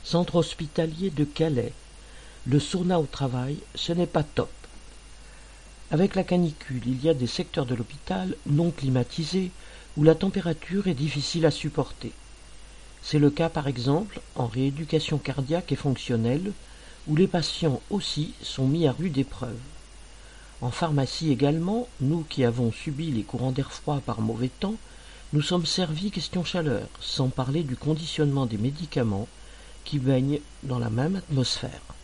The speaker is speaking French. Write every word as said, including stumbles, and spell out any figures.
Centre hospitalier de Calais. Le sauna au travail, ce n'est pas top. Avec la canicule, il y a des secteurs de l'hôpital non climatisés où la température est difficile à supporter. C'est le cas par exemple en rééducation cardiaque et fonctionnelle, où les patients aussi sont mis à rude épreuve. En pharmacie également, nous qui avons subi les courants d'air froid par mauvais temps, nous sommes servis question chaleur, sans parler du conditionnement des médicaments qui baignent dans la même atmosphère.